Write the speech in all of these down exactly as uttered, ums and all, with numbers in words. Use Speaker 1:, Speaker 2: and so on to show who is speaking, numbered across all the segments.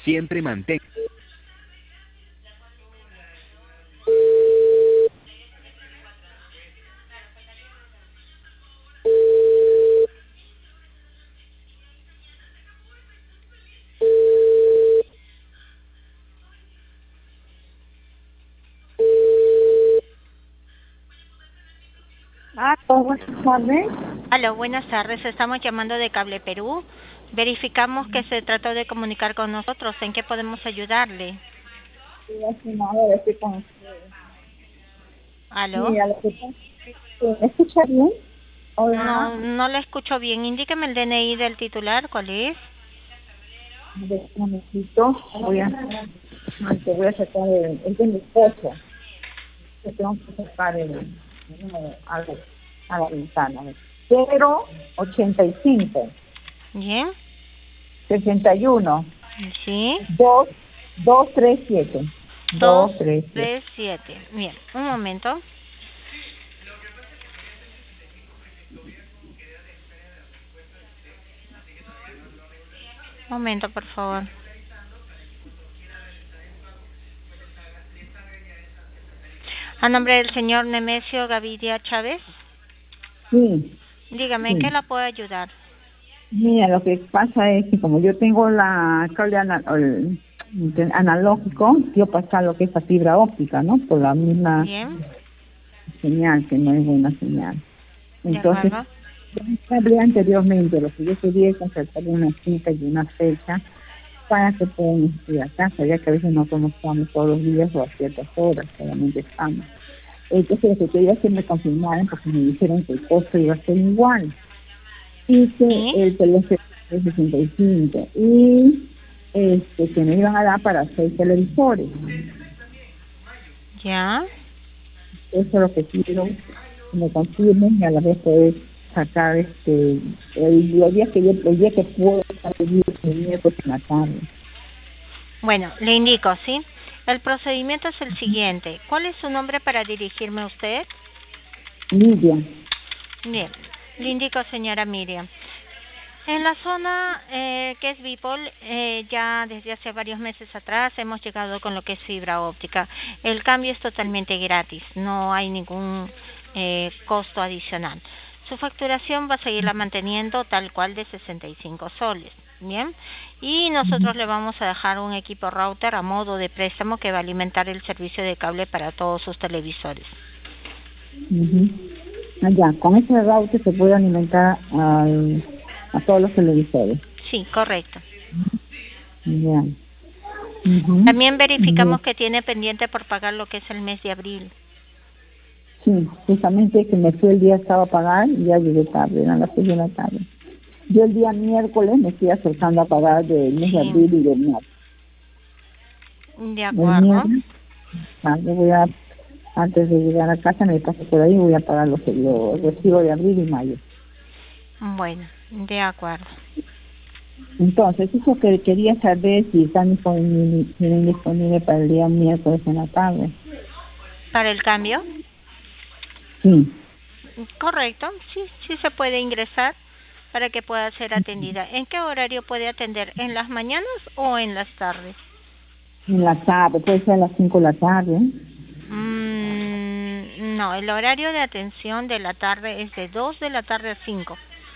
Speaker 1: Siempre mantén.
Speaker 2: Ah, buenas tardes.
Speaker 3: Aló, buenas tardes. Estamos llamando de Cable Perú. Verificamos que se trató de comunicar con nosotros. ¿En qué podemos ayudarle?
Speaker 2: Sí, hace una hora estoy con ustedes.
Speaker 3: ¿Aló?
Speaker 2: Mira, lo que pasa es que, ¿me escucha bien? Hola.
Speaker 3: No, no le escucho bien. Indíqueme el D N I del titular. ¿Cuál es?
Speaker 2: A ver, un momentito. Voy a, ay, te voy a sacar el, el de mi esposo. Te tengo que sacar el, el número a, la- a la ventana. Cero ochenta y cinco
Speaker 3: Bien.
Speaker 2: sesenta y uno
Speaker 3: Sí.
Speaker 2: dos dos tres siete
Speaker 3: Dos,
Speaker 2: dos tres siete.
Speaker 3: tres, siete. Bien. Un momento. Un momento, por favor. A nombre del señor Nemesio Gaviria Chávez.
Speaker 2: Sí,
Speaker 3: Dígame, ¿en qué
Speaker 2: sí.
Speaker 3: la puedo ayudar?
Speaker 2: Mira, lo que pasa es que como yo tengo la cable ana- el- el analógico, quiero pasar lo que es la fibra óptica, ¿no? Por la misma
Speaker 3: Bien.
Speaker 2: señal, que no es buena señal.
Speaker 3: De
Speaker 2: Entonces,
Speaker 3: acuerdo.
Speaker 2: ya hablé anteriormente, lo que yo quería es concertar una cita y una fecha para que puedan ir a casa, ya que a veces no conocemos todos los días o a ciertas horas, solamente estamos. Entonces, lo que quería es que me confirmaran, porque me dijeron que el costo iba a ser igual. Hice
Speaker 3: Sí.
Speaker 2: el teléfono de sesenta y cinco y este que me iban a dar para seis televisores.
Speaker 3: Ya.
Speaker 2: Eso es lo que quiero que me confirmen y a la vez poder sacar este el, los días que yo el día que puedo estar el miércoles en la tarde.
Speaker 3: Bueno, le indico, ¿sí? El procedimiento es el siguiente. ¿Cuál es su nombre para dirigirme a usted?
Speaker 2: Lidia.
Speaker 3: Bien, le indico, señora Miriam. En la zona eh, que es Bipol, eh, ya desde hace varios meses atrás hemos llegado con lo que es fibra óptica. El cambio es totalmente gratis, no hay ningún eh, costo adicional. Su facturación va a seguirla manteniendo tal cual de sesenta y cinco soles, ¿bien? Y nosotros le vamos a dejar un equipo router a modo de préstamo que va a alimentar el servicio de cable para todos sus televisores.
Speaker 2: Uh-huh. Allá, con ese router se puede alimentar al, a todos los televisores.
Speaker 3: Sí, correcto.
Speaker 2: Ya. Uh-huh.
Speaker 3: También
Speaker 2: Ya.
Speaker 3: verificamos que tiene pendiente por pagar lo que es el mes de abril.
Speaker 2: Sí, justamente que me fui el día estaba a pagar y ya llegué tarde, eran las seis de la tarde. Yo el día miércoles me estoy acercando a pagar del mes de
Speaker 3: Sí,
Speaker 2: abril y del marzo.
Speaker 3: de
Speaker 2: El
Speaker 3: acuerdo.
Speaker 2: miércoles, ah, yo voy a, antes de llegar a casa me paso por ahí y voy a pagar los, los recibos de abril y mayo.
Speaker 3: Bueno, de acuerdo.
Speaker 2: Entonces, eso que quería saber si están disponibles, tienen disponible para el día miércoles en la tarde.
Speaker 3: ¿Para el cambio?
Speaker 2: Sí.
Speaker 3: Correcto, sí, sí se puede ingresar para que pueda ser atendida. ¿En qué horario puede atender? ¿En las mañanas o en las tardes?
Speaker 2: En la tarde, puede ser a las cinco de la tarde.
Speaker 3: Mm, no, el horario de atención de la tarde es de dos de la tarde a cinco.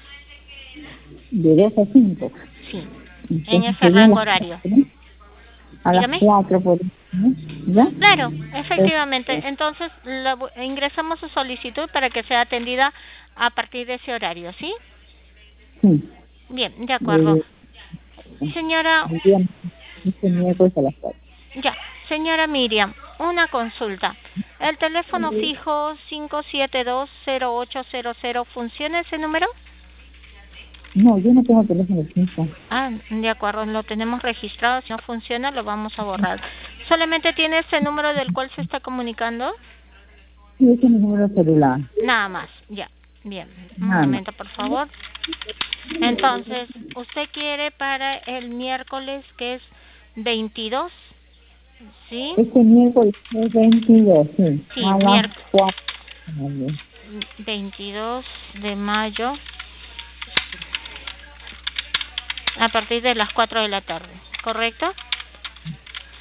Speaker 2: De dos a cinco.
Speaker 3: Sí, en
Speaker 2: Entonces
Speaker 3: ese
Speaker 2: serían
Speaker 3: rango
Speaker 2: las
Speaker 3: horario.
Speaker 2: cuatro. A las
Speaker 3: Dígame.
Speaker 2: cuatro, por ¿no? ¿Ya?
Speaker 3: Claro,
Speaker 2: Pues,
Speaker 3: efectivamente. Entonces, la bu- ingresamos su solicitud para que sea atendida a partir de ese horario, ¿sí?
Speaker 2: sí.
Speaker 3: Bien, de acuerdo.
Speaker 2: Eh,
Speaker 3: Señora,
Speaker 2: el día este miércoles a las cuatro.
Speaker 3: ya, señora Miriam, una consulta. ¿El teléfono fijo cinco siete dos cero ocho cero cero funciona ese número?
Speaker 2: No, yo no tengo teléfono fijo.
Speaker 3: Ah, de acuerdo, lo tenemos registrado. Si no funciona, lo vamos a borrar. ¿Solamente tiene ese número del cual se está comunicando?
Speaker 2: Sí, ese es mi número celular.
Speaker 3: Nada más, ya. Bien, un
Speaker 2: Nada más.
Speaker 3: momento, por favor. Entonces, ¿usted quiere para el miércoles que es veintidós? ¿Sí?
Speaker 2: Este miércoles es veintidós, sí.
Speaker 3: Sí,
Speaker 2: A las
Speaker 3: miércoles
Speaker 2: cuatro.
Speaker 3: veintidós de mayo a partir de las cuatro de la tarde, ¿correcto?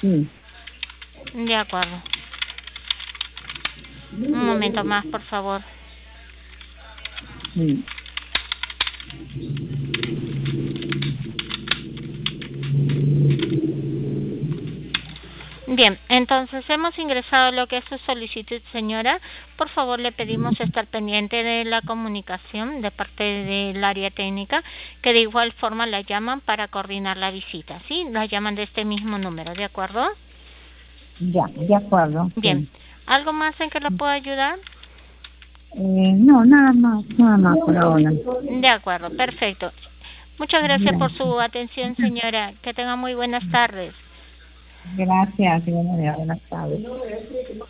Speaker 2: sí.
Speaker 3: De acuerdo. Un momento más, por favor.
Speaker 2: Sí.
Speaker 3: Bien, entonces hemos ingresado lo que es su solicitud, señora. Por favor, le pedimos estar pendiente de la comunicación de parte del área técnica, que de igual forma la llaman para coordinar la visita, ¿sí? La llaman de este mismo número, ¿de acuerdo?
Speaker 2: Ya, de acuerdo,
Speaker 3: Bien.
Speaker 2: sí.
Speaker 3: ¿Algo más en que la pueda ayudar?
Speaker 2: Eh, no, nada más, nada más por ahora.
Speaker 3: De acuerdo, perfecto. Muchas gracias por
Speaker 2: Gracias.
Speaker 3: su atención, señora. Que tenga muy buenas tardes.
Speaker 2: Gracias, y buenas tardes.